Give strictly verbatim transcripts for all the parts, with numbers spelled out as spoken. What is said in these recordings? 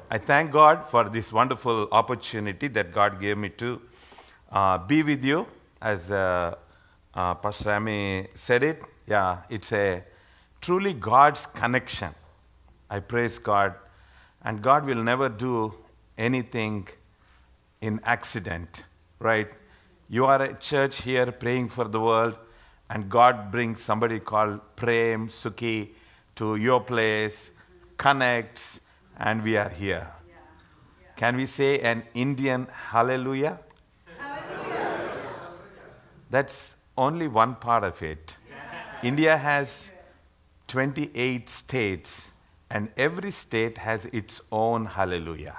I thank God for this wonderful opportunity that God gave me to uh, be with you. As uh, uh, Pastor Rami said it, yeah, it's a truly God's connection. I praise God. And God will never do anything in accident, right? You are a church here praying for the world, and God brings somebody called Prem, Suki to your place, connects, and we are here. Yeah. Yeah. Can we say an Indian hallelujah? Hallelujah. That's only one part of it. India has twenty-eight states, and every state has its own hallelujah.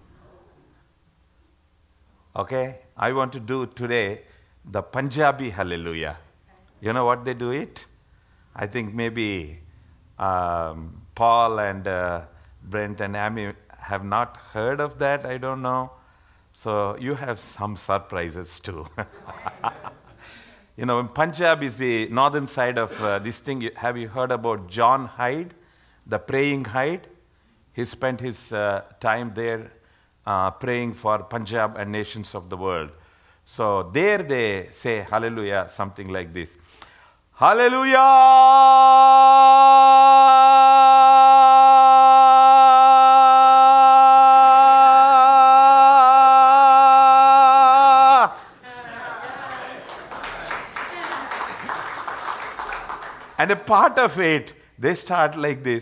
Okay? I want to do today the Punjabi hallelujah. You know what they do it? I think maybe um, Paul and uh, Brent and Amy have not heard of that. I don't know. So you have some surprises too. You know, Punjab is the northern side of uh, this thing. Have you heard about John Hyde, the praying Hyde? He spent his uh, time there uh, praying for Punjab and nations of the world. So there they say hallelujah, something like this. Hallelujah! And a part of it, they start like this.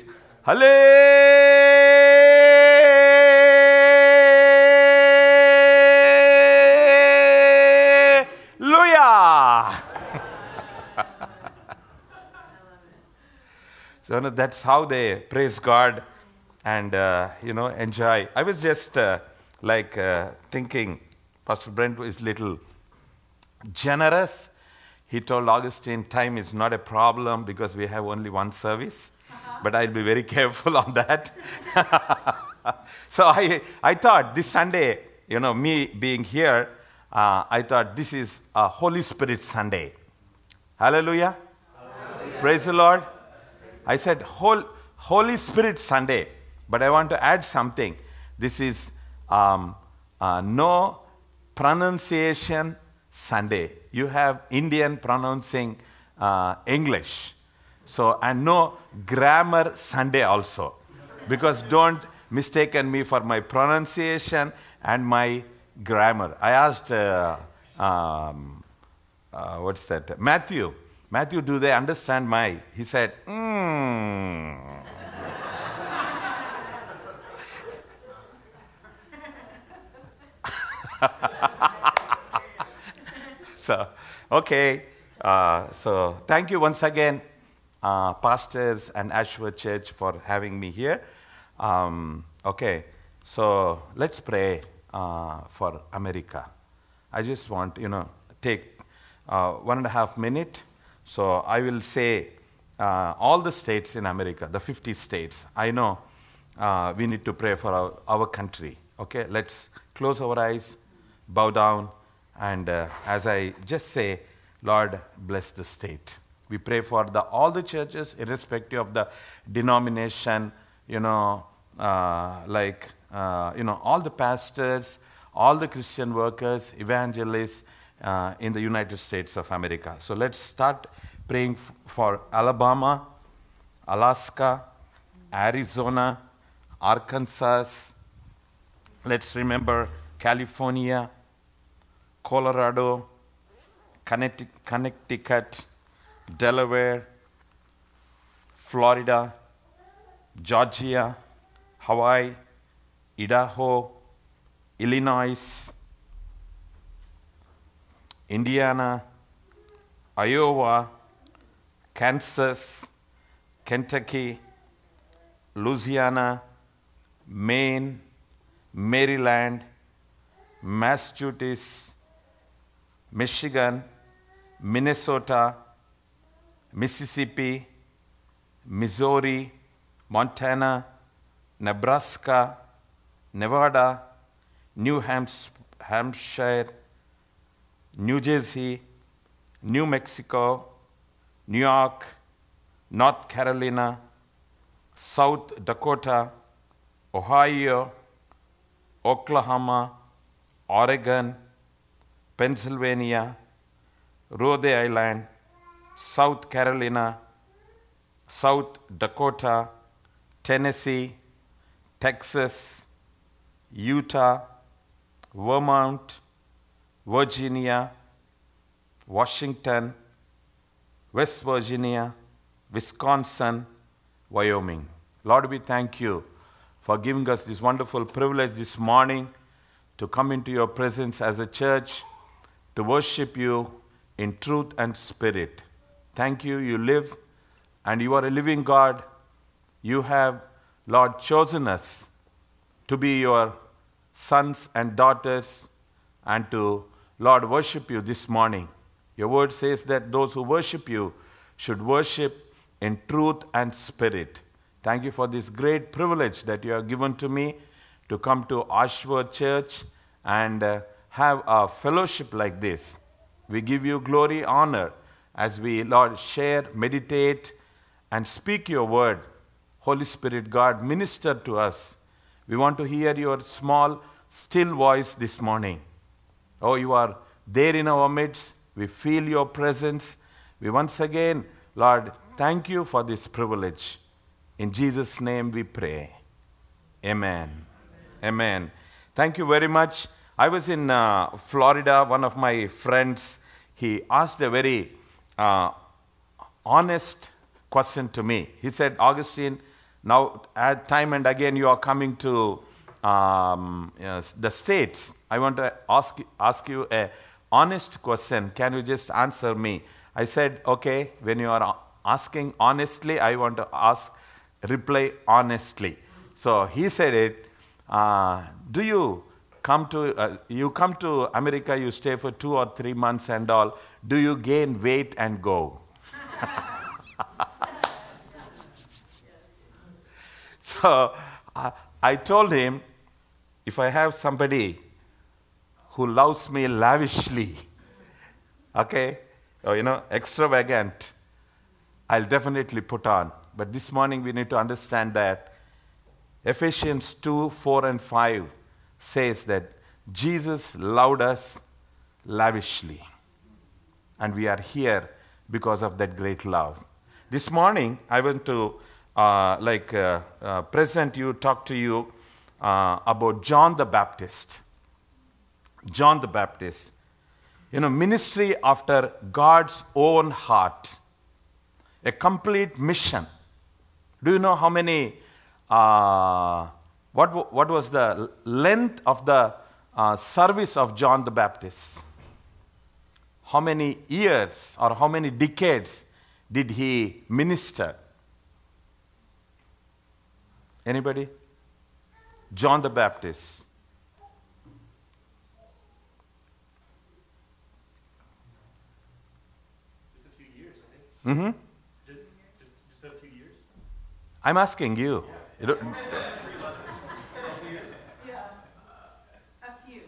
Hallelujah! So no, that's how they praise God and, uh, you know, enjoy. I was just uh, like uh, thinking, Pastor Brent is little generous. He told Augustine, time is not a problem because we have only one service. Uh-huh. But I'll be very careful on that. So I, I thought this Sunday, you know, me being here, uh, I thought this is a Holy Spirit Sunday. Hallelujah. Hallelujah. Praise the Lord. I said Holy Spirit Sunday, but I want to add something. This is um, uh, no pronunciation Sunday. You have Indian pronouncing uh, English. So, and no grammar Sunday also. Because don't mistaken me for my pronunciation and my grammar. I asked, uh, um, uh, what's that? Matthew. Matthew, do they understand my? He said, hmm. So, okay. Uh, so, thank you once again, uh, pastors and Ashworth Church, for having me here. Um, okay. So, let's pray uh, for America. I just want, you know, take uh, one and a half minute. So I will say uh, all the states in America, the fifty states. I know uh, we need to pray for our, our country. Okay, let's close our eyes, bow down, and uh, as I just say, Lord, bless the state. We pray for the all the churches, irrespective of the denomination. You know, uh, like uh, you know, all the pastors, all the Christian workers, evangelists. Uh, in the United States of America. So let's start praying f- for Alabama, Alaska, Arizona, Arkansas. Let's remember California, Colorado, Connecti- Connecticut, Delaware, Florida, Georgia, Hawaii, Idaho, Illinois, Indiana, Iowa, Kansas, Kentucky, Louisiana, Maine, Maryland, Massachusetts, Michigan, Minnesota, Mississippi, Missouri, Montana, Nebraska, Nevada, New Hampshire, New Jersey, New Mexico, New York, North Carolina, South Dakota, Ohio, Oklahoma, Oregon, Pennsylvania, Rhode Island, South Carolina, South Dakota, Tennessee, Texas, Utah, Vermont, Virginia, Washington, West Virginia, Wisconsin, Wyoming. Lord, we thank you for giving us this wonderful privilege this morning to come into your presence as a church, to worship you in truth and spirit. Thank you, you live, and you are a living God. You have, Lord, chosen us to be your sons and daughters and to, Lord, worship you this morning. Your word says that those who worship you should worship in truth and spirit. Thank you for this great privilege that you have given to me to come to Ashworth Church and uh, have a fellowship like this. We give you glory, honor, as we, Lord, share, meditate, and speak your word. Holy Spirit, God, minister to us. We want to hear your small, still voice this morning. Oh, you are there in our midst. We feel your presence. We once again, Lord, thank you for this privilege. In Jesus' name we pray. Amen. Amen. Amen. Thank you very much. I was in uh, Florida. One of my friends, he asked a very uh, honest question to me. He said, Augustine, now at time and again you are coming to um, yes, the States. I want to ask, ask you a honest question. Can you just answer me? I said, okay, when you are asking honestly, I want to ask, reply honestly. So he said it, uh, do you come to, uh, you come to America, you stay for two or three months and all, do you gain weight and go? So uh, I told him, if I have somebody who loves me lavishly, okay, or, you know, extravagant, I'll definitely put on. But this morning we need to understand that Ephesians two, four, and five says that Jesus loved us lavishly. And we are here because of that great love. This morning I want to uh, like uh, uh, present you, talk to you uh, about John the Baptist. John the Baptist. You know, ministry after God's own heart. A complete mission. Do you know how many, uh, what, what was the length of the uh, service of John the Baptist? How many years or how many decades did he minister? Anybody? John the Baptist. Just a few years, I think. Mm-hmm. Just, just, just a few years. I'm asking you. You don't, Yeah, a few.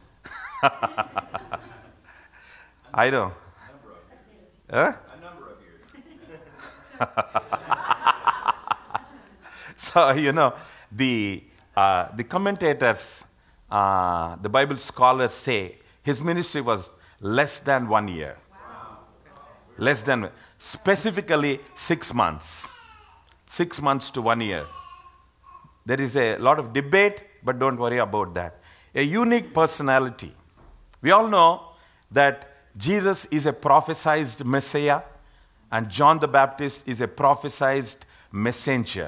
I don't. Huh? A number of years. So, you know, the, uh, the commentators, uh, the Bible scholars say his ministry was less than one year. Wow. Less than, specifically six months. Six months to one year. There is a lot of debate, but don't worry about that. A unique personality. We all know that Jesus is a prophesied Messiah, and John the Baptist is a prophesied messenger.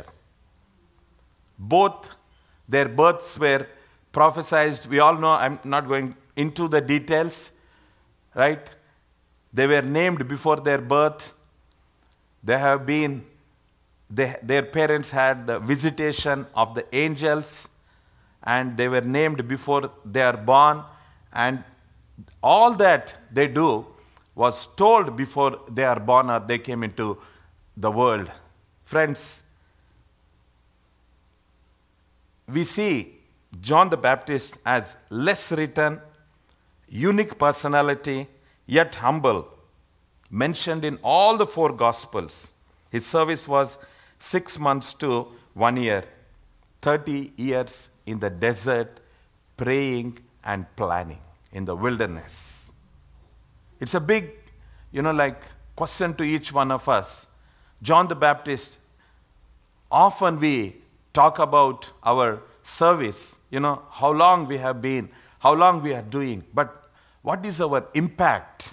Both their births were prophesied. We all know, I'm not going into the details, right? They were named before their birth. They have been, they, their parents had the visitation of the angels, and they were named before they are born, and all that they do was told before they are born or they came into the world. Friends, we see John the Baptist as less written, unique personality, yet humble, mentioned in all the four Gospels. His service was six months to one year, thirty years in the desert, praying and planning in the wilderness. It's a big, you know, like question to each one of us. John the Baptist, often we talk about our service, you know, how long we have been, how long we are doing, but what is our impact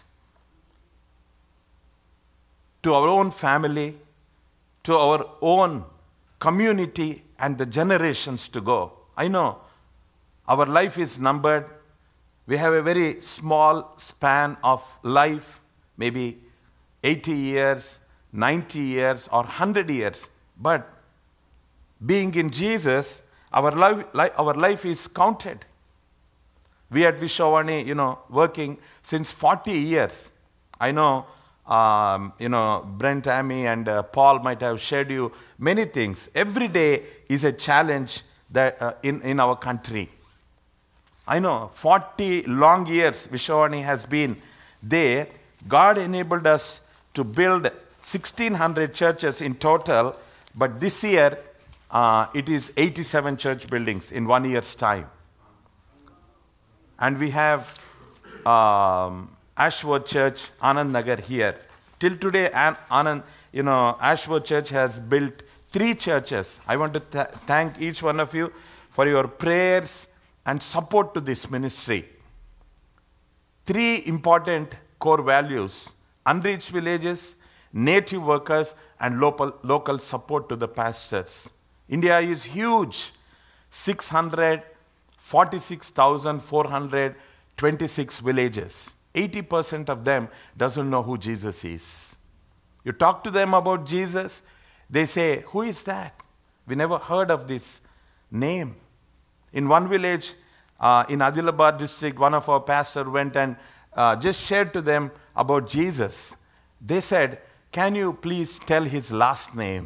to our own family, to our own community, and the generations to go? I know our life is numbered. We have a very small span of life, maybe eighty years, ninety years, or one hundred years. But being in Jesus, our life, our life is counted. We at Vishavani, you know, working since forty years. I know, um, you know, Brent, Amy, and uh, Paul might have shared you many things. Every day is a challenge that uh, in, in our country. I know, forty long years Vishavani has been there. God enabled us to build sixteen hundred churches in total, but this year uh, it is eighty-seven church buildings in one year's time. And we have um, Ashworth Church, Anand Nagar here. Till today, An- Anand, you know, Ashworth Church has built three churches. I want to th- thank each one of you for your prayers and support to this ministry. Three important core values: unreached villages, native workers, and local, local support to the pastors. India is huge, six hundred forty-six thousand four hundred twenty-six villages. eighty percent of them doesn't know who Jesus is. You talk to them about Jesus, they say, who is that? We never heard of this name. In one village uh, in Adilabad district, one of our pastors went and uh, just shared to them about Jesus. They said, can you please tell his last name?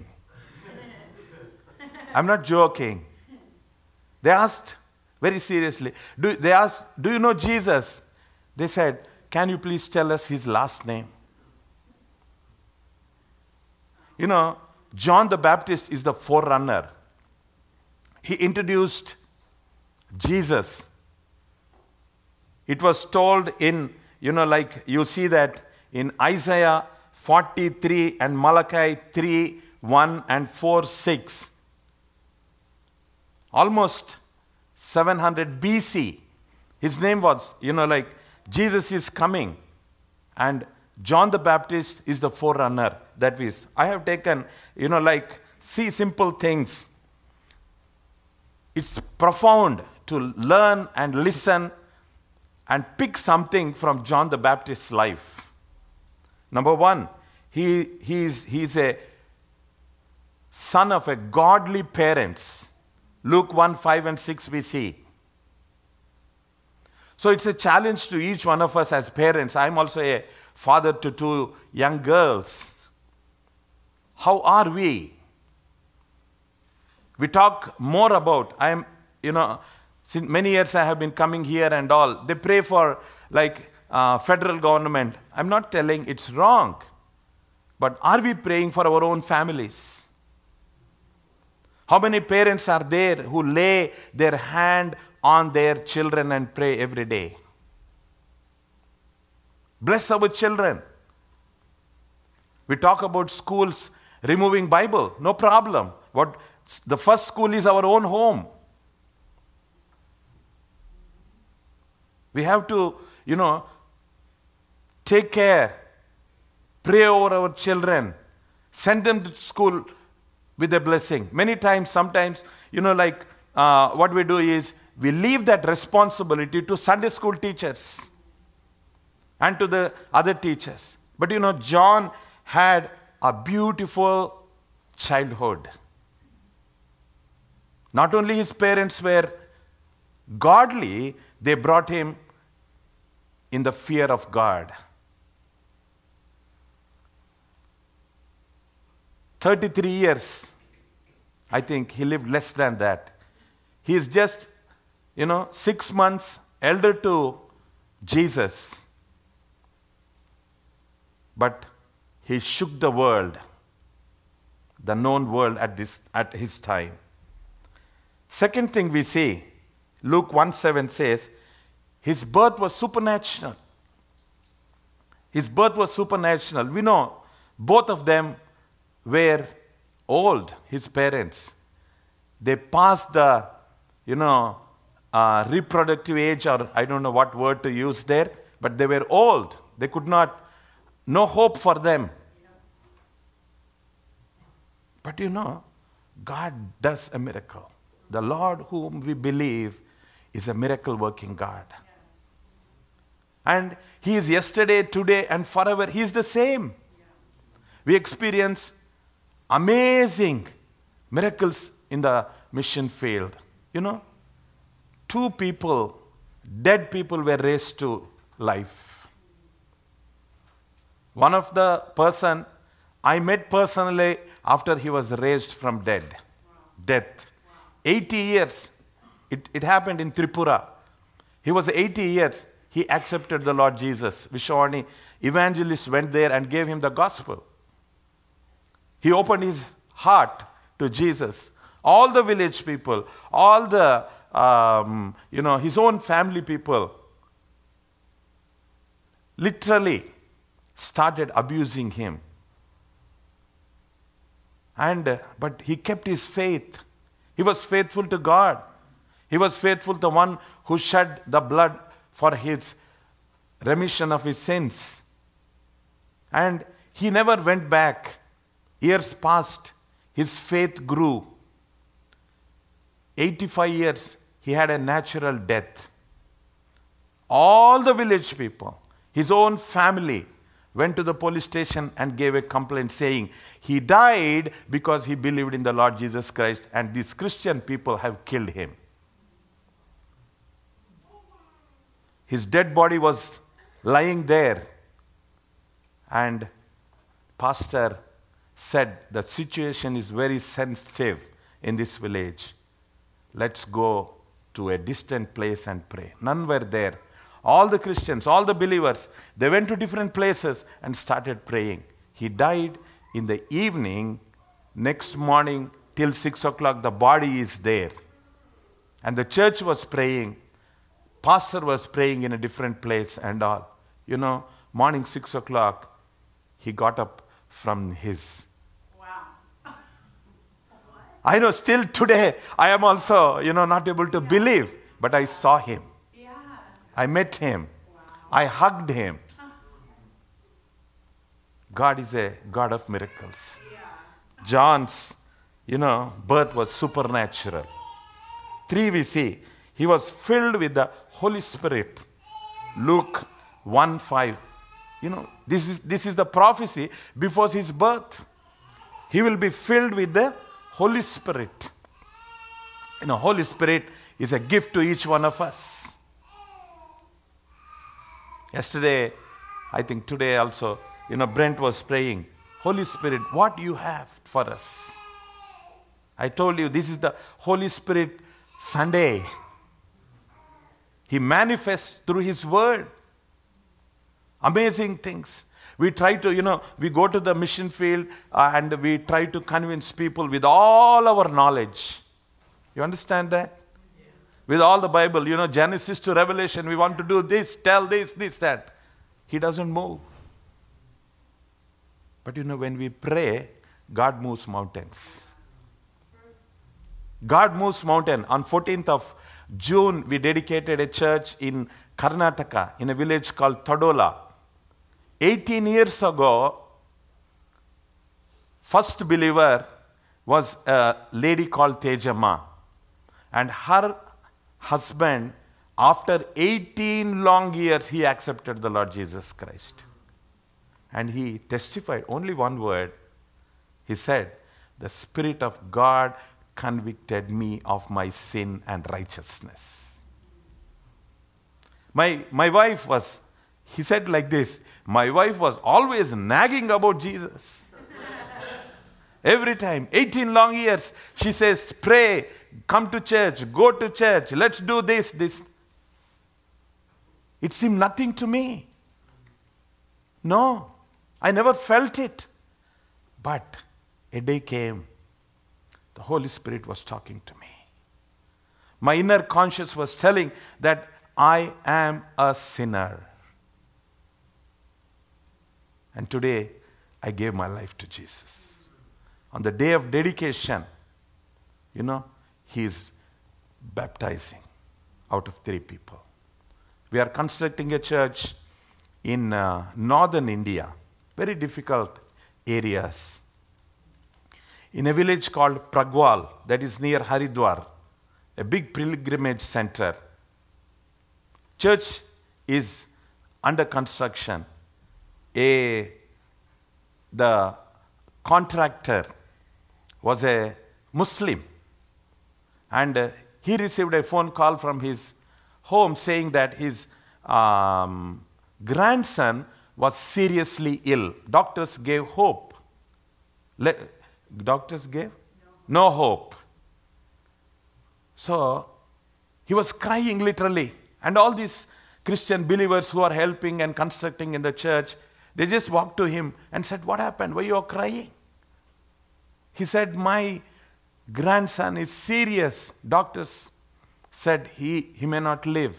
I'm not joking. They asked very seriously, do, they asked, do you know Jesus? They said, can you please tell us his last name? You know, John the Baptist is the forerunner. He introduced Jesus. It was told in, you know, like you see that in Isaiah forty-three and Malachi three, one and four, six. Almost seven hundred B C. His name was, you know, like Jesus is coming. And John the Baptist is the forerunner. That is, I have taken, you know, like, see simple things. It's profound to learn and listen and pick something from John the Baptist's life. Number one, he, he's, he's a son of a godly parents. Luke one, five and six we see. So it's a challenge to each one of us as parents. I'm also a father to two young girls. How are we? We talk more about, I'm, you know, since many years I have been coming here and all. They pray for like uh, federal government. I'm not telling it's wrong. But are we praying for our own families? How many parents are there who lay their hand on their children and pray every day? Bless our children. We talk about schools removing Bible. No problem. What the first school is our own home. We have to, you know, take care, pray over our children, send them to school with a blessing. Many times, sometimes, you know, like uh, what we do is we leave that responsibility to Sunday school teachers and to the other teachers. But you know, John had a beautiful childhood. Not only his parents were godly, they brought him in the fear of God. thirty-three years, I think he lived less than that. He is just, you know, six months elder to Jesus. But he shook the world, the known world at this at his time. Second thing we see, Luke one seven says, his birth was supernatural. His birth was supernatural. We know both of them were old, his parents. They passed the, you know, uh, reproductive age, or I don't know what word to use there, but they were old. They could not, no hope for them. But you know, God does a miracle. The Lord whom we believe is a miracle working God. And He is yesterday, today, and forever. He is the same. We experience amazing miracles in the mission field. You know, two people, dead people, were raised to life. One of the person I met personally after he was raised from dead, death. eighty years. It, it happened in Tripura. He was eighty years. He accepted the Lord Jesus. Vishwani evangelist went there and gave him the gospel. He opened his heart to Jesus. All the village people, all the, um, you know, his own family people literally started abusing him. And, uh, but he kept his faith. He was faithful to God. He was faithful to the one who shed the blood for his remission of his sins. And he never went back. Years passed. His faith grew. eighty-five years, he had a natural death. All the village people, his own family, went to the police station and gave a complaint saying he died because he believed in the Lord Jesus Christ, and these Christian people have killed him. His dead body was lying there, and pastor said the situation is very sensitive in this village. Let's go to a distant place and pray. None were there. All the Christians, all the believers, they went to different places and started praying. He died in the evening. Next morning till six o'clock, the body is there. And the church was praying. Pastor was praying in a different place and all. You know, morning six o'clock, he got up from his. Wow. I know still today, I am also, you know, not able to believe, but I saw him. Yeah. I met him. Wow. I hugged him. God is a God of miracles. Yeah. John's, you know, birth was supernatural. Three we see, he was filled with the Holy Spirit. Luke one five. You know, this is, this is the prophecy before his birth. He will be filled with the Holy Spirit. You know, Holy Spirit is a gift to each one of us. Yesterday, I think today also, you know, Brent was praying, Holy Spirit, what you have for us? I told you, this is the Holy Spirit Sunday. He manifests through His Word. Amazing things. We try to, you know, we go to the mission field uh, and we try to convince people with all our knowledge. You understand that? Yeah. With all the Bible, you know, Genesis to Revelation, we want to do this, tell this, this, that. He doesn't move. But you know, when we pray, God moves mountains. God moves mountain. On fourteenth of June, we dedicated a church in Karnataka, in a village called Tadola. eighteen years ago, first believer was a lady called Tejamma. And her husband, after eighteen long years, he accepted the Lord Jesus Christ. And he testified only one word. He said, the Spirit of God convicted me of my sin and righteousness. My, my wife was, he said like this, my wife was always nagging about Jesus. Every time, eighteen long years, she says, pray, come to church, go to church, let's do this, this. It seemed nothing to me. No, I never felt it. But a day came, the Holy Spirit was talking to me. My inner conscience was telling that I am a sinner. And today, I gave my life to Jesus. On the day of dedication, you know, he is baptizing out of three people. We are constructing a church in uh, northern India, very difficult areas. In a village called Pragwal, that is near Haridwar, a big pilgrimage center. Church is under construction. A, the contractor was a Muslim, and uh, he received a phone call from his home saying that his um, grandson was seriously ill. Doctors gave hope. Le- doctors gave? No. no hope. So he was crying literally. And all these Christian believers who are helping and constructing in the church, they just walked to him and said, "What happened? Why you are crying?" He said, "My grandson is serious. Doctors said he, he may not live."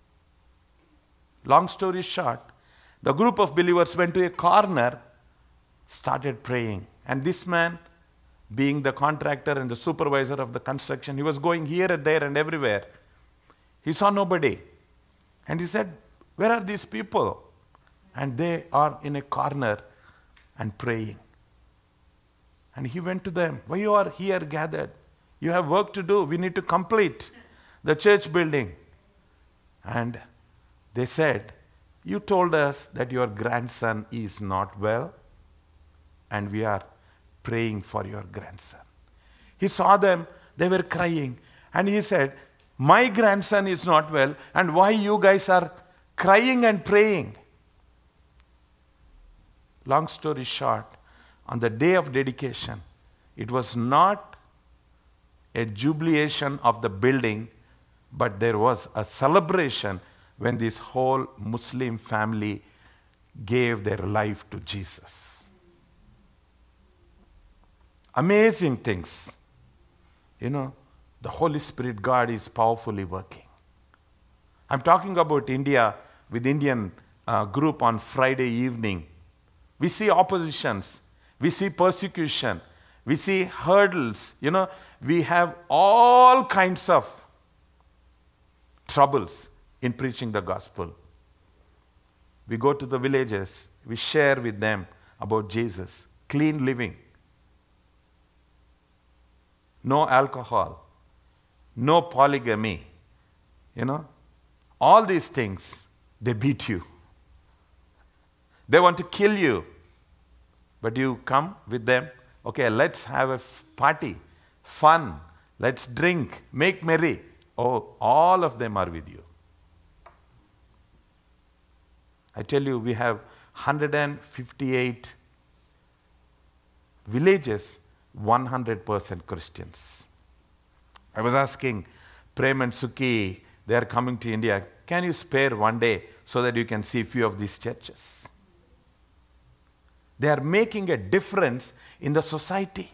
Long story short, the group of believers went to a corner, started praying. And this man, being the contractor and the supervisor of the construction, he was going here and there and everywhere. He saw nobody. And he said, "Where are these people?" And they are in a corner and praying. And he went to them, "Why you are here gathered? You have work to do. We need to complete the church building." And they said, "You told us that your grandson is not well, and we are praying for your grandson." He saw them, they were crying, and he said, "My grandson is not well, and why you guys are crying and praying?" Long story short, on the day of dedication, it was not a jubilation of the building, but there was a celebration when this whole Muslim family gave their life to Jesus. Amazing things. You know, the Holy Spirit, God is powerfully working. I'm talking about India with Indian uh, group on Friday evening. We see oppositions. We see persecution. We see hurdles. You know, we have all kinds of troubles in preaching the gospel. We go to the villages. We share with them about Jesus. Clean living. No alcohol. No polygamy. You know, all these things, they beat you. They want to kill you. But you come with them. Okay, let's have a f- party. Fun. Let's drink. Make merry. Oh, all of them are with you. I tell you, we have one hundred fifty-eight villages, one hundred percent Christians. I was asking Prem and Suki, they are coming to India. Can you spare one day so that you can see a few of these churches? They are making a difference in the society.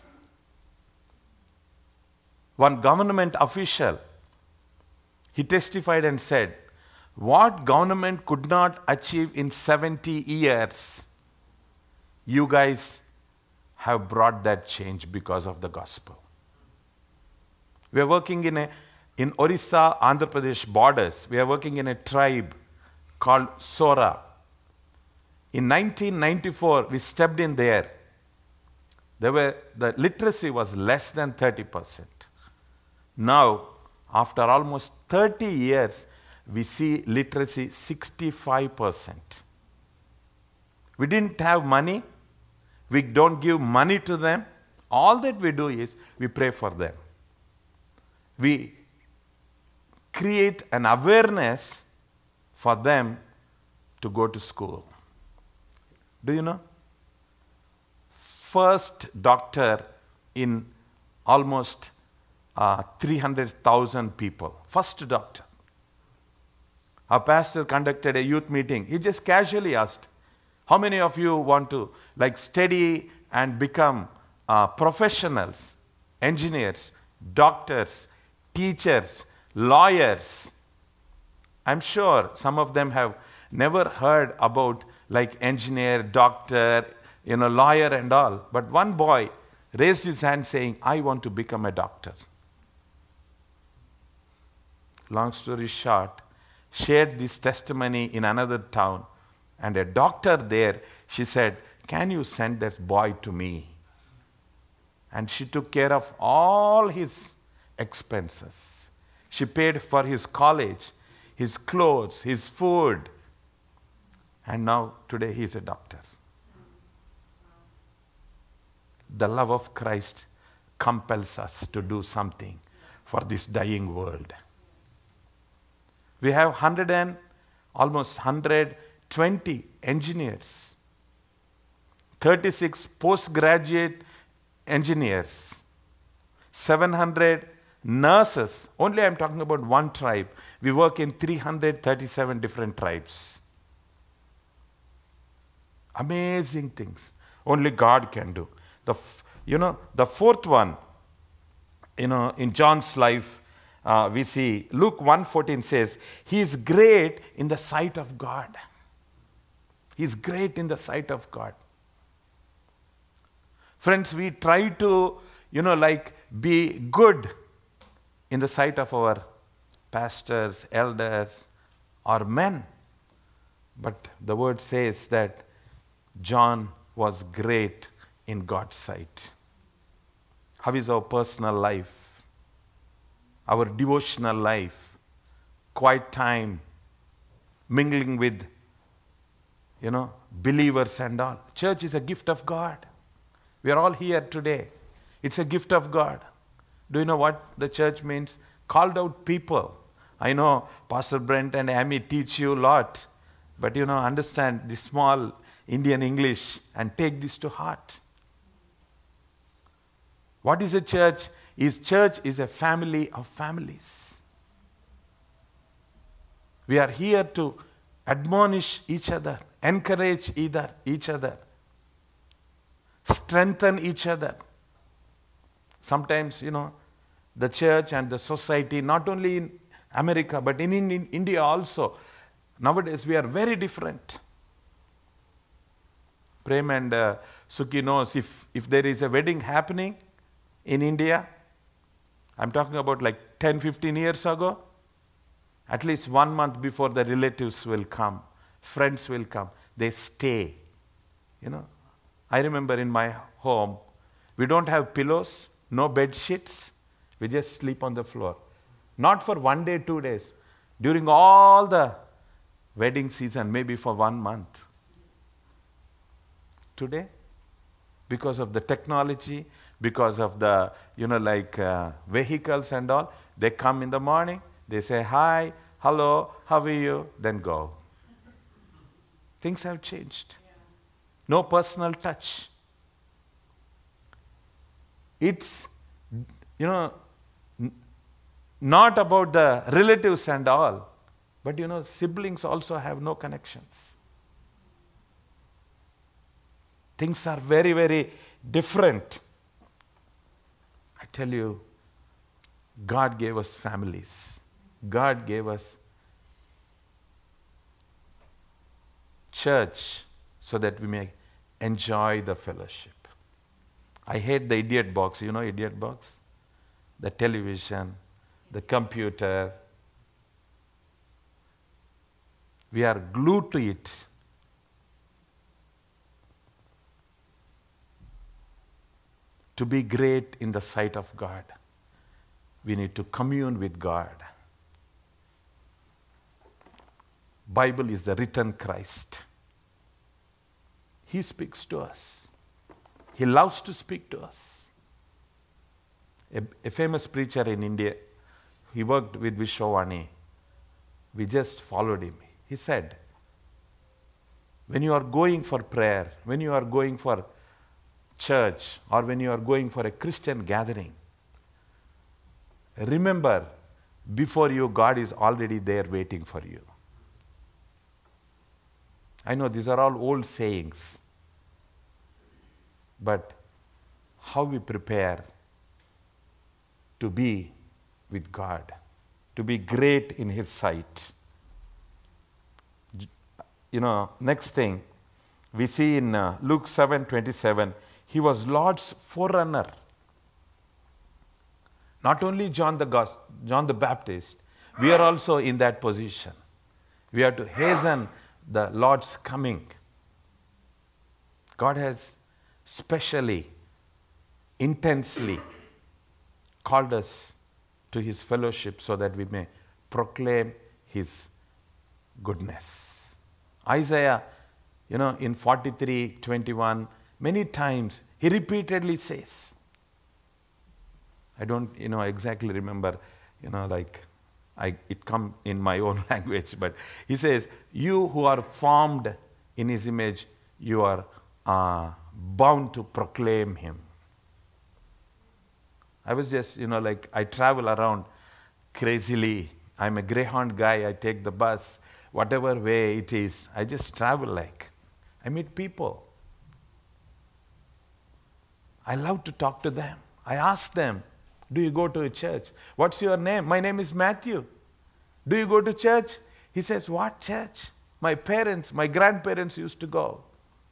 One government official, he testified and said, "What government could not achieve in seventy years, you guys have brought that change because of the gospel." We are working in a in Orissa, Andhra Pradesh borders. We are working in a tribe called Sora. In nineteen ninety-four, we stepped in there. There were, the literacy was less than thirty percent. Now, after almost thirty years, we see literacy sixty-five percent. We didn't have money. We don't give money to them. All that we do is we pray for them. We create an awareness for them to go to school. Do you know? First doctor in almost uh, three hundred thousand people. First doctor. Our pastor conducted a youth meeting. He just casually asked, "How many of you want to like study and become uh, professionals, engineers, doctors, teachers, lawyers. I'm sure some of them have never heard about like engineer, doctor, you know, lawyer and all. But one boy raised his hand saying, I want to become a doctor. Long story short, shared this testimony in another town. And a doctor there, she said, can you send that boy to me? And she took care of all his expenses. She paid for his college, his clothes, his food. And now, today, he is a doctor. The love of Christ compels us to do something for this dying world. We have one hundred and almost one hundred twenty engineers, thirty-six postgraduate engineers, seven hundred nurses. Only I'm talking about one tribe. We work in three hundred thirty-seven different tribes. Amazing things. Only God can do. The, you know, the fourth one, you know, in John's life, uh, we see Luke one fourteen says, he is great in the sight of God. He is great in the sight of God. Friends, we try to, you know, like be good in the sight of our pastors, elders, or men. But the word says that John was great in God's sight. How is our personal life? Our devotional life? Quiet time? Mingling with, you know, believers and all. Church is a gift of God. We are all here today. It's a gift of God. Do you know what the church means? Called out people. I know Pastor Brent and Amy teach you a lot. But you know, understand the small Indian English and take this to heart. What is a church? Is church is a family of families. We are here to admonish each other, encourage either each other, strengthen each other. Sometimes, you know, the church and the society, not only in America, but in, in, in India also, nowadays we are very different. Prem and uh, Suki knows if, if there is a wedding happening in India, I'm talking about like ten, fifteen years ago, at least one month before the relatives will come, friends will come, they stay. You know, I remember in my home, we don't have pillows, no bed sheets, we just sleep on the floor. Not for one day, two days. During all the wedding season, maybe for one month. Today, because of the technology, because of the, you know, like uh, vehicles and all, they come in the morning, they say, hi, hello, how are you? Then go. Things have changed. Yeah. No personal touch. It's, you know, n- not about the relatives and all, but, you know, siblings also have no connections. Things are very, very different. I tell you, God gave us families. God gave us church so that we may enjoy the fellowship. I hate the idiot box. You know idiot box? The television, the computer. We are glued to it. To be great in the sight of God, we need to commune with God. Bible is the written Christ. He speaks to us. He loves to speak to us. A, a famous preacher in India, he worked with Vishwavani. We just followed him. He said, when you are going for prayer, when you are going for church, or when you are going for a Christian gathering, remember, before you, God is already there waiting for you. I know these are all old sayings, but how we prepare to be with God. to be great in his sight. You know, next thing, we see in uh, Luke seven twenty-seven, he was Lord's forerunner. Not only John the, Gos- John the Baptist, we are also in that position. We have to hasten the Lord's coming. God has specially, intensely called us to his fellowship so that we may proclaim his goodness. Isaiah, you know, in forty-three twenty-one, many times he repeatedly says, I don't, you know, exactly remember, you know, like, I, it come in my own language, but he says, you who are formed in his image, you are uh, bound to proclaim him. I was just, you know, like, I travel around crazily. I'm a Greyhound guy. I take the bus, whatever way it is. I just travel like. I meet people. I love to talk to them. I ask them, do you go to a church? What's your name? My name is Matthew. Do you go to church? He says, what church? My parents, my grandparents used to go.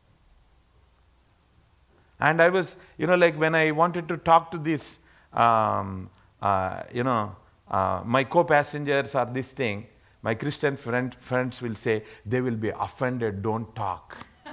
And I was, you know, like when I wanted to talk to this, um, uh, you know, uh, my co-passengers or this thing, my Christian friend, friends will say, they will be offended, don't talk.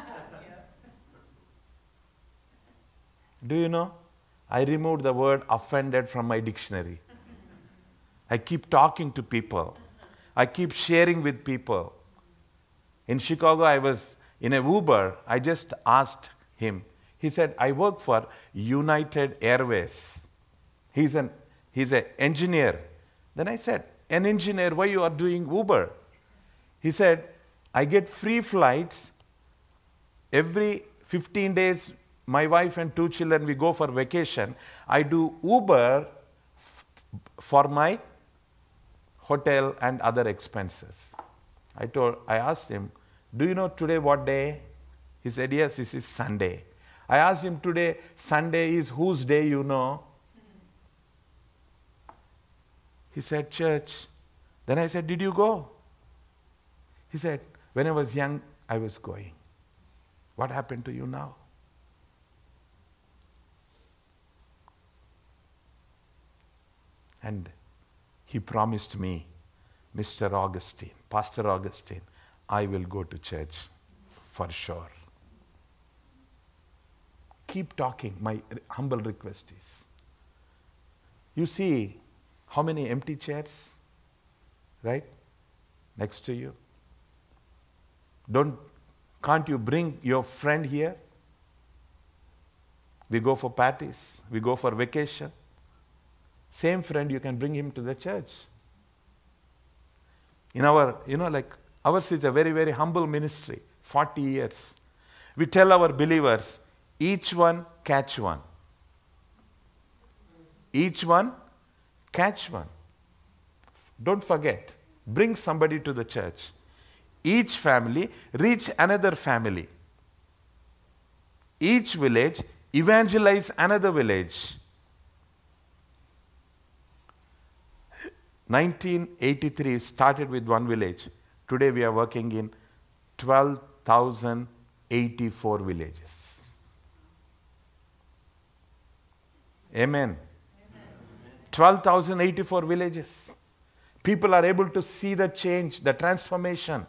Do you know? I removed the word offended from my dictionary. I keep talking to people. I keep sharing with people. In Chicago, I was in a Uber. I just asked him. He said, I work for United Airways. He's an he's an engineer. Then I said, an engineer, why you are doing Uber? He said, I get free flights every fifteen days. My wife and two children, we go for vacation. I do Uber f- for my hotel and other expenses. I told, I asked him, do you know today what day? He said, yes, this is Sunday. I asked him today, Sunday is whose day you know? He said, church. Then I said, did you go? He said, when I was young, I was going. What happened to you now? And he promised me, Mister Augustine, Pastor Augustine, I will go to church for sure. Keep talking. My humble request is, you see how many empty chairs, right, next to you? Don't, can't you bring your friend here? We go for parties, we go for vacation. Same friend, you can bring him to the church. In our, you know, like, ours is a very, very humble ministry, forty years. We tell our believers, each one catch one. Each one catch one. Don't forget, bring somebody to the church. Each family reach another family. Each village evangelize another village. nineteen eighty-three started with one village. Today we are working in twelve thousand eighty-four villages. Amen. Amen. twelve thousand eighty-four villages. People are able to see the change, the transformation.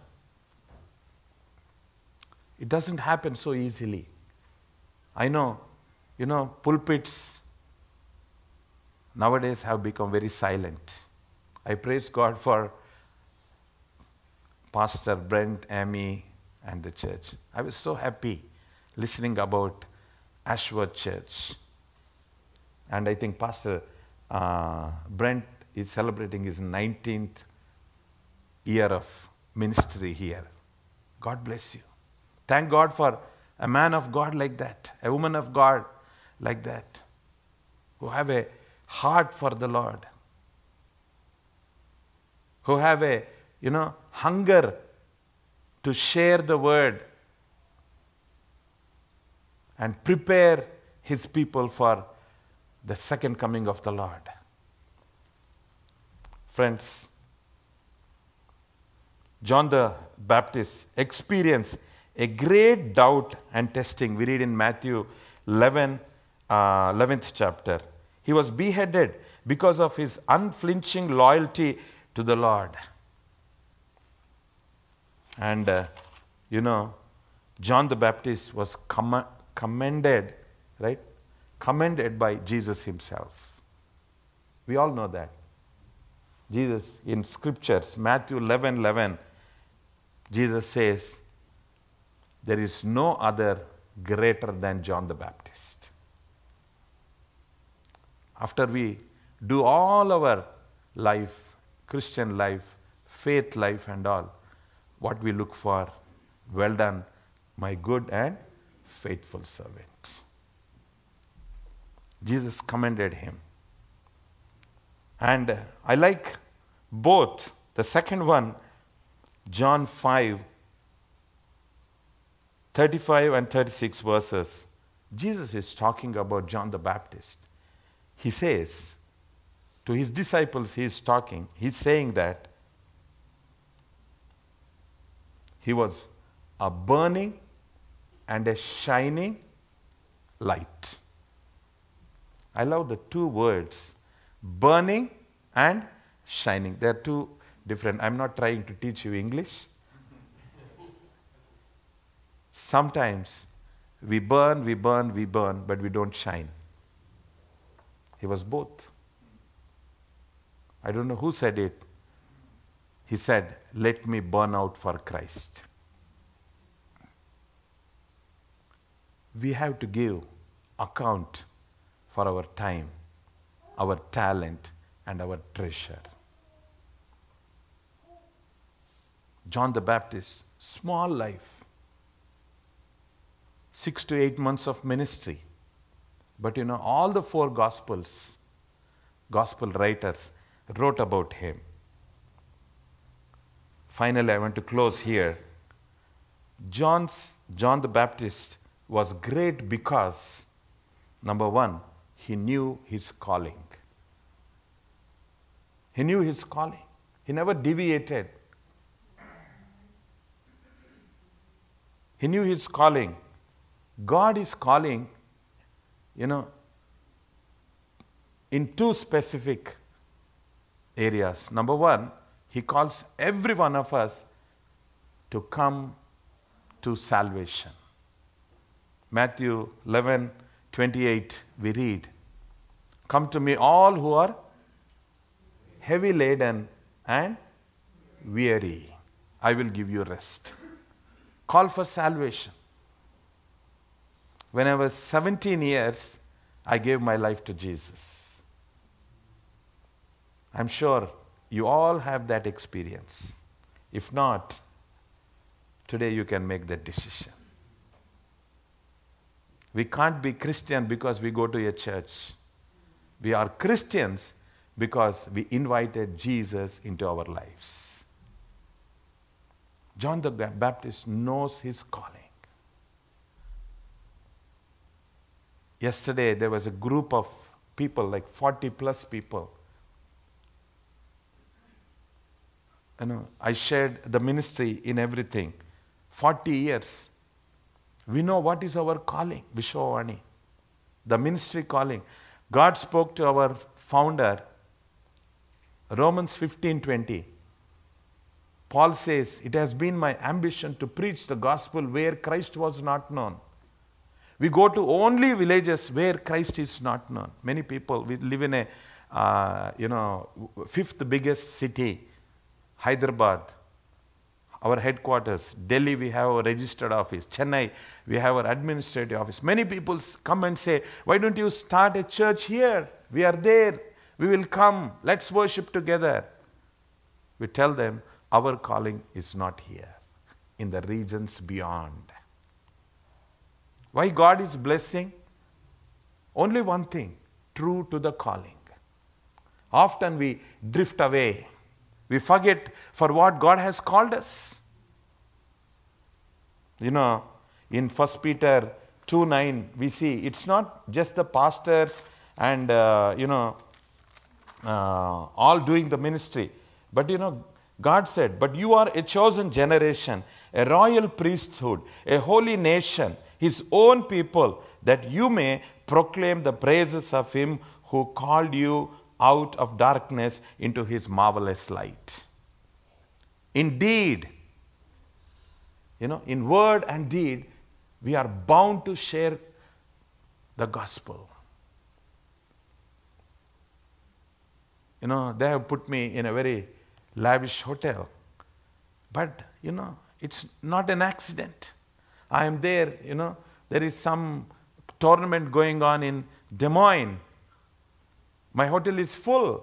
It doesn't happen so easily. I know, you know, pulpits nowadays have become very silent. I praise God for Pastor Brent, Amy, and the church. I was so happy listening about Ashworth Church. And I think Pastor uh, Brent is celebrating his nineteenth year of ministry here. God bless you. Thank God for a man of God like that, a woman of God like that, who have a heart for the Lord, who have a, you know, hunger to share the word and prepare his people for the second coming of the Lord. Friends, John the Baptist experienced a great doubt and testing. We read in Matthew eleven, uh, eleventh chapter. He was beheaded because of his unflinching loyalty to the Lord. And, uh, you know, John the Baptist was comm- commended, right? Commended by Jesus himself. We all know that. Jesus in scriptures, Matthew eleven eleven, Jesus says, there is no other greater than John the Baptist. After we do all our life, Christian life, faith life and all, what we look for, well done, my good and faithful servant. Jesus commended him. And I like both. The second one, John five, thirty-five and thirty-six verses. Jesus is talking about John the Baptist. He says, to his disciples he is talking, he's saying that he was a burning and a shining light. I love the two words, burning and shining. They are two different. I'm not trying to teach you English. Sometimes we burn, we burn, we burn, but we don't shine. He was both. I don't know who said it. He said, let me burn out for Christ. We have to give account for our time, our talent, and our treasure. John the Baptist, small life, six to eight months of ministry. But you know, all the four Gospels, Gospel writers wrote about him. Finally, I want to close here. John's, John the Baptist was great because, number one, he knew his calling. He knew his calling. He never deviated. He knew his calling. God is calling, you know, in two specific areas. Number one, he calls every one of us to come to salvation. Matthew eleven twenty-eight, we read, come to me all who are heavy laden and weary. I will give you rest. Call for salvation. When I was seventeen years, I gave my life to Jesus. I'm sure you all have that experience. If not, today you can make that decision. We can't be Christian because we go to a church. We are Christians because we invited Jesus into our lives. John the Baptist knows his calling. Yesterday, there was a group of people, like forty plus people. You know, I shared the ministry in everything. forty years. We know what is our calling, Vishwavani. The ministry calling. God spoke to our founder, Romans fifteen twenty. Paul says, it has been my ambition to preach the gospel where Christ was not known. We go to only villages where Christ is not known. Many people, we live in a, uh, you know, fifth biggest city, Hyderabad, our headquarters. Delhi, we have a registered office. Chennai, we have our administrative office. Many people come and say, why don't you start a church here? We are there. We will come. Let's worship together. We tell them, our calling is not here, in the regions beyond. Why God is blessing? Only one thing, true to the calling. Often we drift away. We forget for what God has called us. You know, in First Peter two nine, we see it's not just the pastors and, uh, you know, uh, all doing the ministry. But you know, God said, but you are a chosen generation, a royal priesthood, a holy nation, his own people, that you may proclaim the praises of him who called you out of darkness into his marvelous light. Indeed, you know, in word and deed, we are bound to share the gospel. You know, they have put me in a very lavish hotel. But, you know, it's not an accident. I am there, you know, there is some tournament going on in Des Moines. My hotel is full.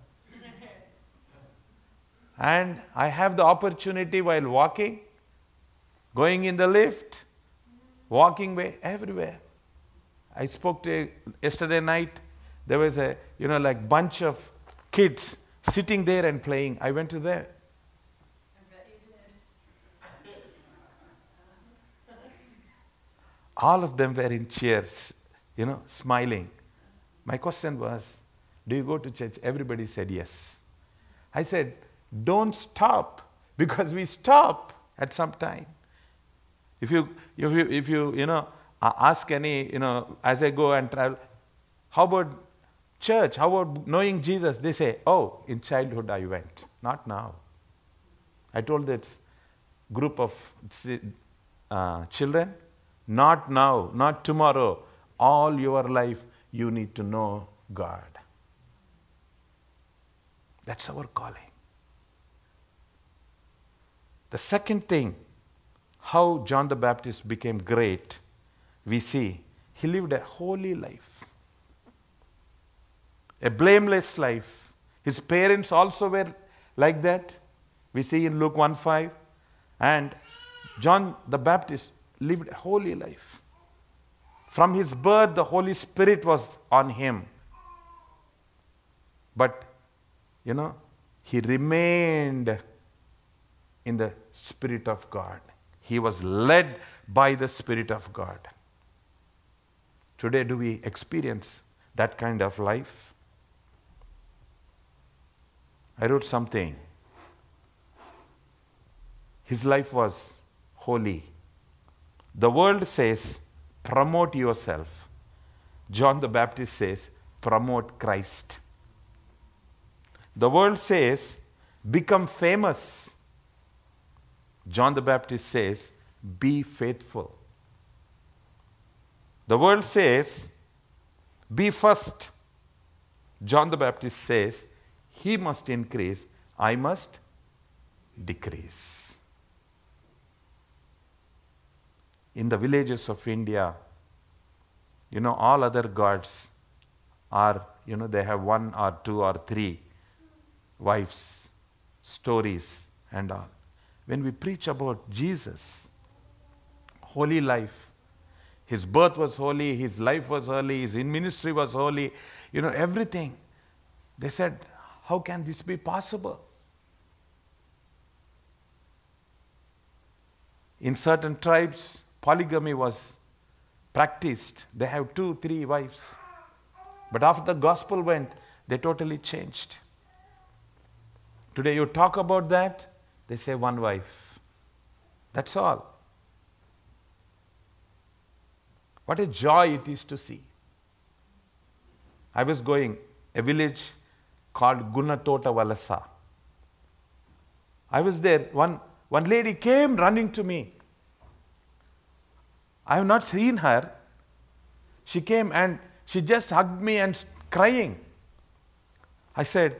And I have the opportunity while walking, going in the lift, walking way, everywhere. I spoke to yesterday night, there was a, you know, like bunch of kids sitting there and playing. I went to there. I bet you did. All of them were in cheers, you know, smiling. My question was, do you go to church? Everybody said yes. I said, don't stop, because we stop at some time. If you, if you, if you, you know, ask any, you know, as I go and travel, how about church? How about knowing Jesus? They say, oh, in childhood I went. Not now. I told that group of uh, children, not now, not tomorrow. All your life you need to know God. That's our calling. The second thing, how John the Baptist became great, we see he lived a holy life, a blameless life. His parents also were like that. We see in Luke one five. And John the Baptist lived a holy life. From his birth, the Holy Spirit was on him. But, you know, he remained in the Spirit of God. He was led by the Spirit of God. Today, do we experience that kind of life? I wrote something. His life was holy. The world says, promote yourself. John the Baptist says, promote Christ. The world says, become famous. John the Baptist says, be faithful. The world says, be first. John the Baptist says, he must increase, I must decrease. In the villages of India, you know, all other gods are, you know, they have one or two or three wives, stories and all. When we preach about Jesus, holy life, his birth was holy, his life was holy, his ministry was holy, you know, everything. They said, how can this be possible? In certain tribes, polygamy was practiced. They have two, three wives. But after the gospel went, they totally changed. Today you talk about that, they say one wife. That's all. What a joy it is to see. I was going a village called Gunatota Valasa. I was there. One, one lady came running to me. I have not seen her. She came and she just hugged me and crying. I said,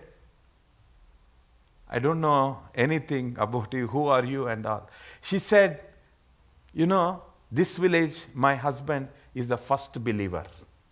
I don't know anything about you. Who are you and all? She said, you know, this village, my husband is the first believer.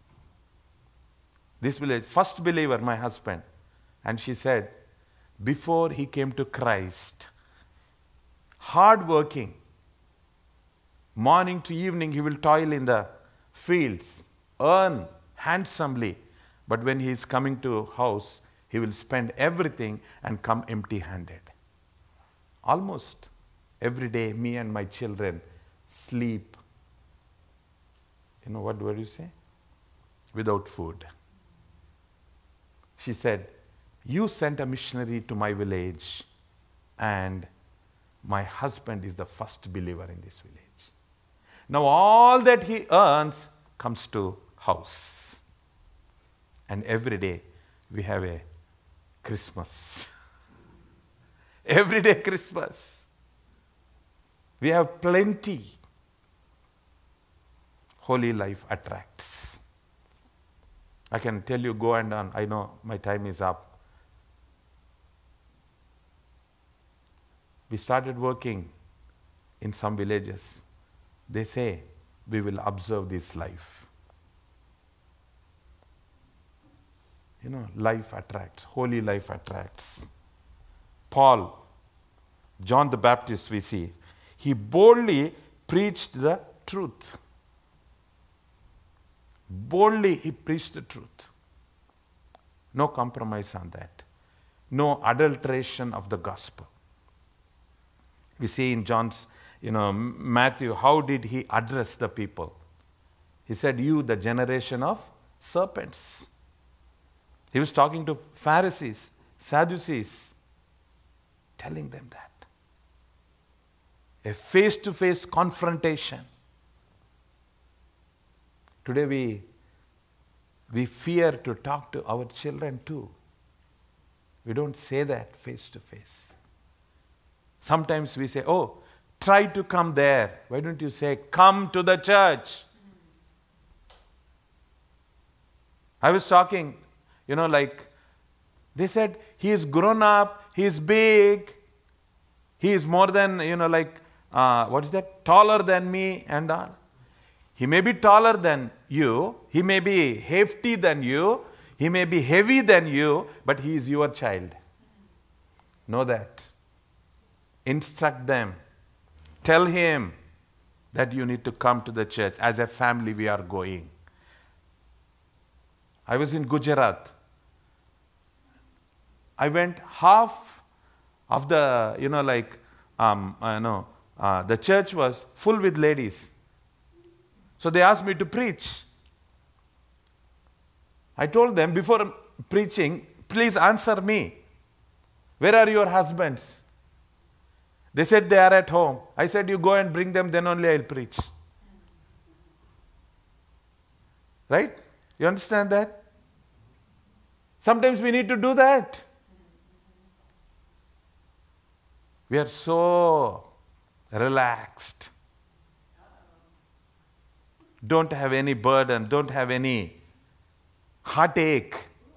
This village, first believer, my husband. And she said, before he came to Christ, hard working, morning to evening he will toil in the fields, earn handsomely. But when he is coming to house, he will spend everything and come empty-handed. Almost every day, me and my children sleep. You know what do you say? Without food. She said, You sent a missionary to my village, and my husband is the first believer in this village. Now all that he earns comes to house. And every day we have a Christmas. Every day Christmas. We have plenty. Holy life attracts. I can tell you, go and on. I know my time is up. We started working in some villages. They say, we will observe this life. You know, life attracts. Holy life attracts. Paul, John the Baptist, we see, he boldly preached the truth. Boldly he preached the truth. No compromise on that. No adulteration of the gospel. We see in John's, you know, Matthew, how did he address the people? He said, you, the generation of serpents. He was talking to Pharisees, Sadducees, telling them that. A face-to-face confrontation. Today we, we fear to talk to our children too. We don't say that face-to-face. Sometimes we say, oh, try to come there. Why don't you say, come to the church? I was talking, you know, like, they said, he is grown up, he is big, he is more than, you know, like, uh, what is that, taller than me and all. He may be taller than you, he may be hefty than you, he may be heavy than you, but he is your child. Know that. Instruct them. Tell him that you need to come to the church. As a family, we are going. I was in Gujarat. I went half of the, you know, like, um, I know, uh, the church was full with ladies. So they asked me to preach. I told them before preaching, please answer me. Where are your husbands? They said they are at home. I said, you go and bring them, then only I'll preach. Right? You understand that? Sometimes we need to do that. We are so relaxed. Don't have any burden, don't have any heartache.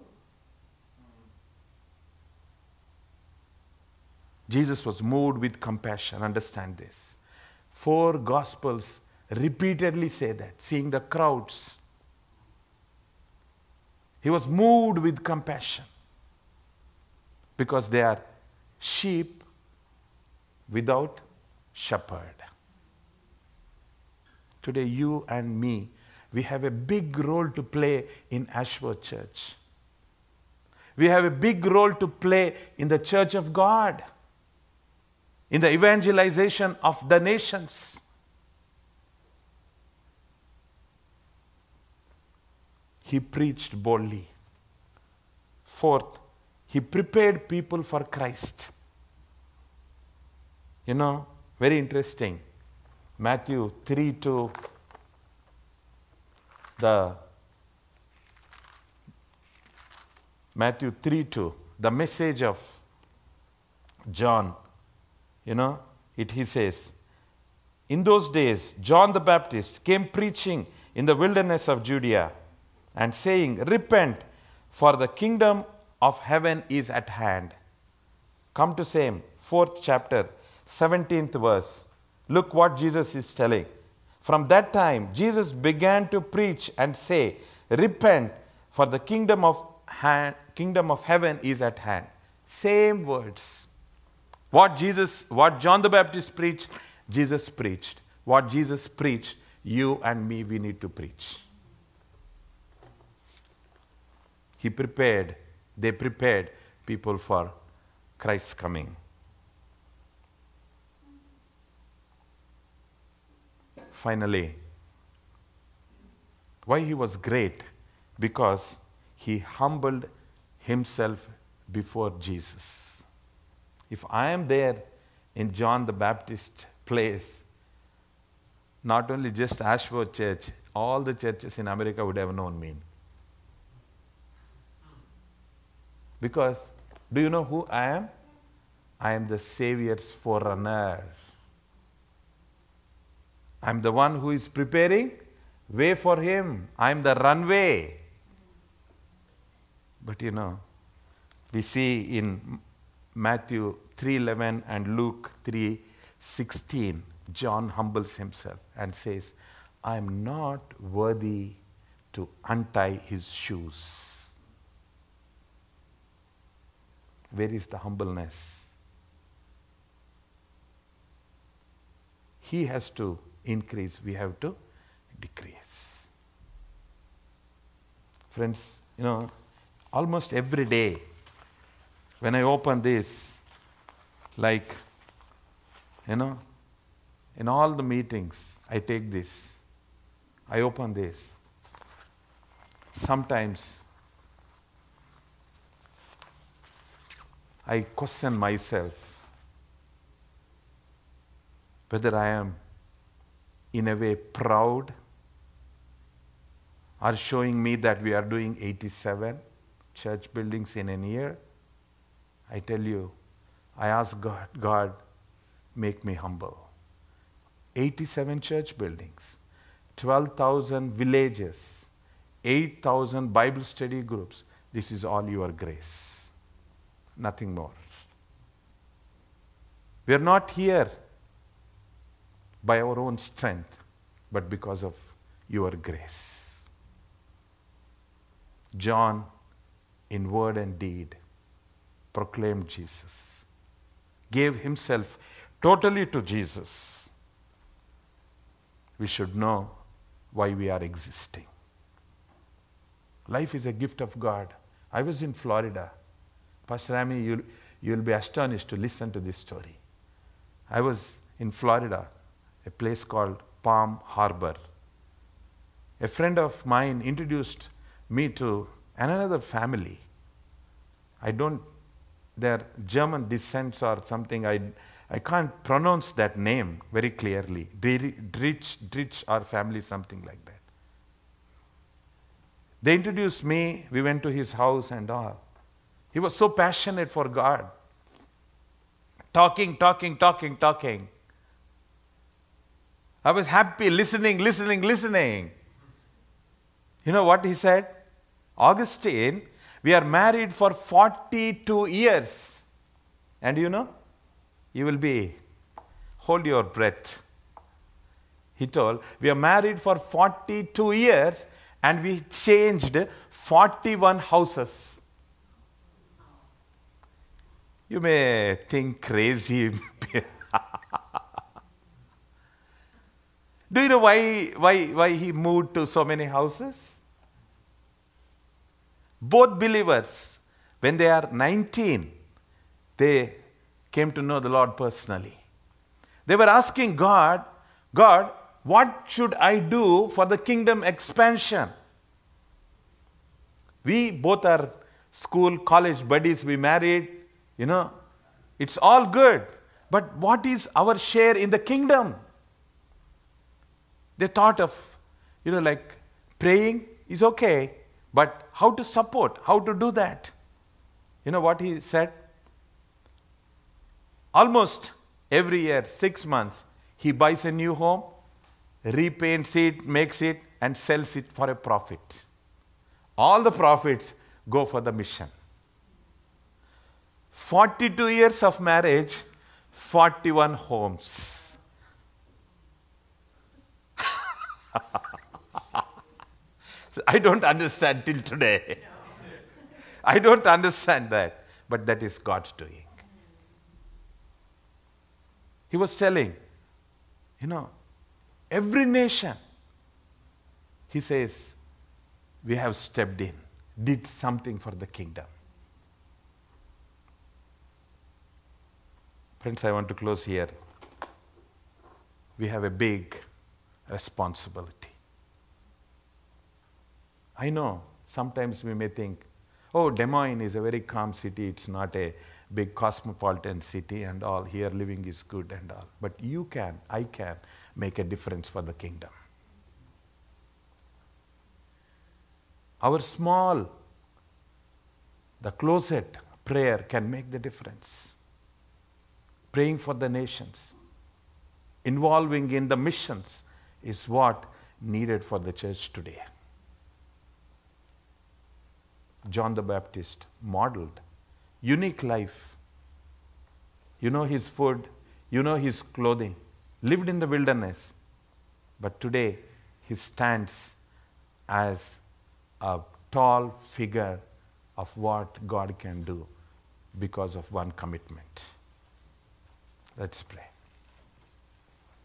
Jesus was moved with compassion. Understand this. Four Gospels repeatedly say that, seeing the crowds. He was moved with compassion because they are sheep without shepherd. Today, you and me, we have a big role to play in Ashworth Church. We have a big role to play in the Church of God, in the evangelization of the nations. He preached boldly. Fourth, he prepared people for Christ. You know, very interesting. Matthew three two, the Matthew three two, the message of John, you know, it he says, in those days, John the Baptist came preaching in the wilderness of Judea and saying, repent, for the kingdom of heaven is at hand. Come to same, fourth chapter, seventeenth verse. Look what Jesus is telling. From that time, Jesus began to preach and say, repent, for the kingdom of, hand, kingdom of heaven is at hand. Same words. What Jesus, what John the Baptist preached, Jesus preached. What Jesus preached, you and me, we need to preach. He prepared, they prepared people for Christ's coming. Finally, why he was great? Because he humbled himself before Jesus. If I am there in John the Baptist place, not only just Ashworth Church, all the churches in America would have known me. Because, do you know who I am? I am the Savior's forerunner. I am the one who is preparing way for Him. I am the runway. But you know, we see in Matthew three eleven and Luke three sixteen, John humbles himself and says, I am not worthy to untie His shoes. Where is the humbleness? He has to increase, we have to decrease. Friends, you know, almost every day when I open this, like, you know, in all the meetings, I take this, I open this. Sometimes I question myself whether I am in a way proud or showing me that we are doing eighty-seven church buildings in a year. I tell you, I ask God, God, make me humble. eighty-seven church buildings, twelve thousand villages, eight thousand Bible study groups. This is all your grace, nothing more. We are not here by our own strength, but because of your grace. John, in word and deed, proclaimed Jesus, gave himself totally to Jesus. We should know why we are existing. Life is a gift of God. I was in Florida. Pastor Rami, you'll, you'll be astonished to listen to this story. I was in Florida, a place called Palm Harbor. A friend of mine introduced me to another family. I don't, their German descents or something, I, I can't pronounce that name very clearly. Dritch, Dritch or family, something like that. They introduced me, we went to his house and all. He was so passionate for God. Talking, talking, talking, talking. I was happy, listening, listening, listening. You know what he said? Augustine, we are married for forty-two years. And you know, you will be, hold your breath. He told, we are married for forty-two years and we changed forty-one houses. You may think crazy. Do you know why, why, why he moved to so many houses? Both believers, when they are nineteen, they came to know the Lord personally. They were asking God, God, what should I do for the kingdom expansion? We both are school, college buddies, we married, you know, it's all good. But what is our share in the kingdom? They thought of, you know, like praying is okay, but how to support, how to do that? You know what he said? Almost every year, six months, he buys a new home, repaints it, makes it, and sells it for a profit. All the profits go for the mission. forty-two years of marriage, forty-one homes. I don't understand till today. I don't understand that. But that is God's doing. He was telling, you know, every nation, he says, we have stepped in, did something for the kingdom. Friends, I want to close here. We have a big responsibility. I know sometimes we may think, Oh, Des Moines is a very calm city. It's not a big cosmopolitan city and all. Here living is good and all. But you can, I can make a difference for the kingdom. Our small, the closet prayer can make the difference. Praying for the nations, involving in the missions is what needed for the church today. John the Baptist modeled unique life. You know his food, you know his clothing, lived in the wilderness. But today he stands as a tall figure of what God can do because of one commitment. Let's pray.